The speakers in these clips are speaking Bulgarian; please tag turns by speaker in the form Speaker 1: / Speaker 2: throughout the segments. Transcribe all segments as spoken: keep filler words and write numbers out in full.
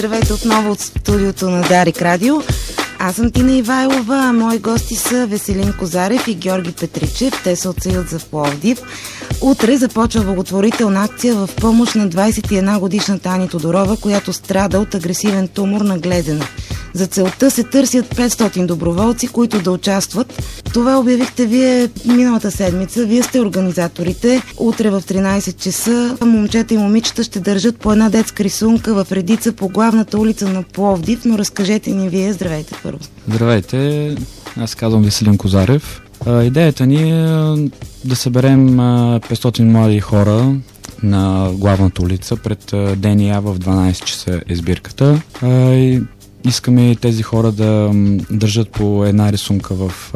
Speaker 1: Здравейте отново от студиото на Дарик Радио. Аз съм Тина Ивайлова, а мои гости са Веселин Козарев и Георги Петричев. Те са от Съюз за Пловдив. Утре започва благотворителна акция в помощ на двадесет и една годишната Ани Тодорова, която страда от агресивен тумор на глезена. За целта се търсят петстотин доброволци, които да участват. Това обявихте вие миналата седмица. Вие сте организаторите. Утре в тринадесет часа момчета и момичета ще държат по една детска рисунка в редица по главната улица на Пловдив, но разкажете ни вие. Здравейте първо.
Speaker 2: Здравейте, аз казвам Веселин Козарев. А, идеята ни е да съберем а, петстотин млади хора на главната улица пред а, ДНА в дванадесет часа е сбирката. А, и искаме тези хора да държат по една рисунка в а,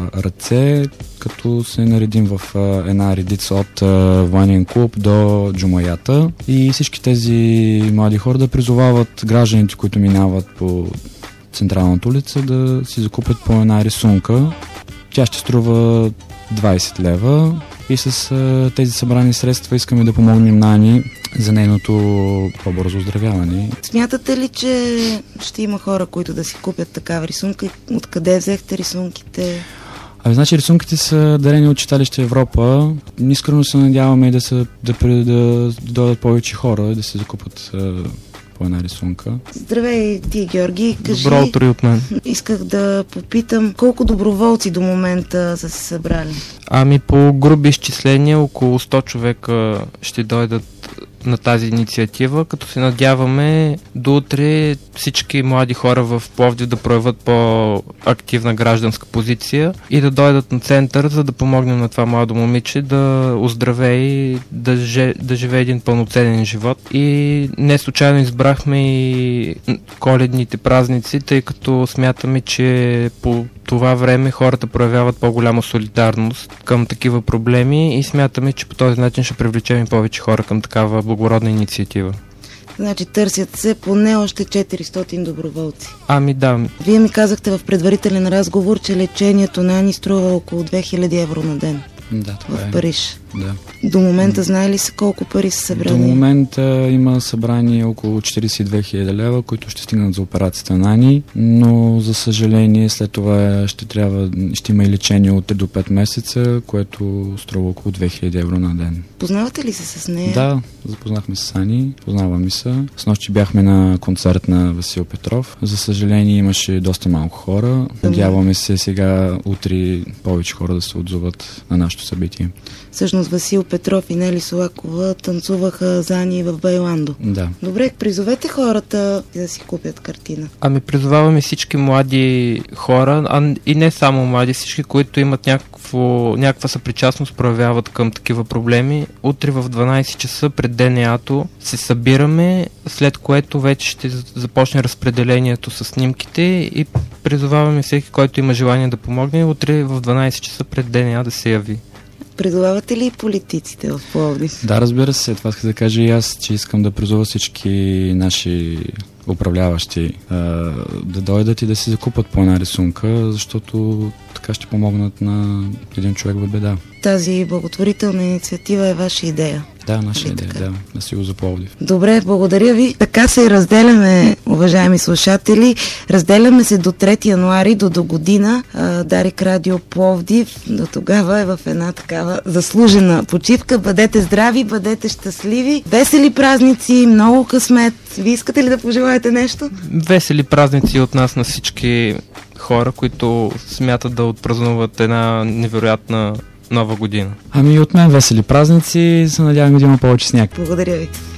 Speaker 2: ръце, като се наредим в а, една редица от а, военен клуб до джумаята. И всички тези млади хора да призовават гражданите, които минават по централната улица, да си закупят по една рисунка. Тя ще струва двадесет лева и с а, тези събрани средства искаме да помогнем на Ани за нейното по-бързо оздравяване.
Speaker 1: Смятате ли, че ще има хора, които да си купят такава рисунка? Откъде взехте рисунките?
Speaker 2: Ами, значи рисунките са дарени от читалище Европа. Искрено се надяваме да, са, да, да, да дойдат повече хора и да се закупат а, по една рисунка.
Speaker 1: Здравей ти, Георги. Кажи,
Speaker 3: добро утро и от мен.
Speaker 1: Исках да попитам колко доброволци до момента са се събрали?
Speaker 3: Ами по груби изчисления около сто човека ще дойдат на тази инициатива, като се надяваме до утре всички млади хора в Пловдив да проявят по-активна гражданска позиция и да дойдат на център, за да помогнем на това младо момиче да оздравее и да, же, да живее един пълноценен живот. И не случайно избрахме и коледните празници, тъй като смятаме, че по това време хората проявяват по-голяма солидарност към такива проблеми и смятаме, че по този начин ще привлечем и повече хора към такава благородна инициатива.
Speaker 1: Значи търсят се поне още четиристотин доброволци.
Speaker 3: Ами да.
Speaker 1: Вие ми казахте в предварителен разговор, че лечението на Ани струва около две хиляди евро на ден.
Speaker 2: Да, това
Speaker 1: в
Speaker 2: е.
Speaker 1: Париж.
Speaker 2: Да.
Speaker 1: До момента знае ли се колко пари са събрани?
Speaker 2: До момента има събрани около четиридесет и две хиляди лева, които ще стигнат за операцията на Ани, но за съжаление след това ще трябва, ще има и лечение от три до пет месеца, което струва около две хиляди евро на ден.
Speaker 1: Познавате ли се с нея?
Speaker 2: Да, запознахме с Ани, познаваме се. С нощи бяхме на концерт на Васил Петров. За съжаление имаше доста малко хора. Надяваме се сега утре повече хора да се отзоват на нашето събитие.
Speaker 1: Всъщност Васил Петров и Нели Солакова танцуваха за Ани в Байландо.
Speaker 2: Да.
Speaker 1: Добре, призовете хората да си купят картина.
Speaker 3: Ами призоваваме всички млади хора, а и не само млади, всички, които имат някакво, някаква съпричастност, проявяват към такива проблеми. Утре в дванадесет часа пред ДНА-то се събираме, след което вече ще започне разпределението с снимките и призоваваме всеки, който има желание да помогне, утре в дванадесет часа пред ДНА да се яви.
Speaker 1: Призовавате ли политиците в Пловдив?
Speaker 2: Да, разбира се. Това исках да кажа и аз, че искам да призова всички наши управляващи а, да дойдат и да си закупат по една рисунка, защото така ще помогнат на един човек в беда.
Speaker 1: Тази благотворителна инициатива е ваша идея.
Speaker 2: Да, наша
Speaker 1: Или
Speaker 2: идея,
Speaker 1: така?
Speaker 2: да, на Съюз за Пловдив.
Speaker 1: Добре, благодаря ви. Така се разделяме, уважаеми слушатели. Разделяме се до трети януари, до до година. Дарик Радио Пловдив до тогава е в една такава заслужена почивка. Бъдете здрави, бъдете щастливи. Весели празници, много късмет. Вие искате ли да пожелаете нещо?
Speaker 3: Весели празници от нас на всички хора, които смятат да отпразнуват една невероятна нова година.
Speaker 2: Ами от мен весели празници, се надявам да има повече сняг.
Speaker 1: Благодаря ви.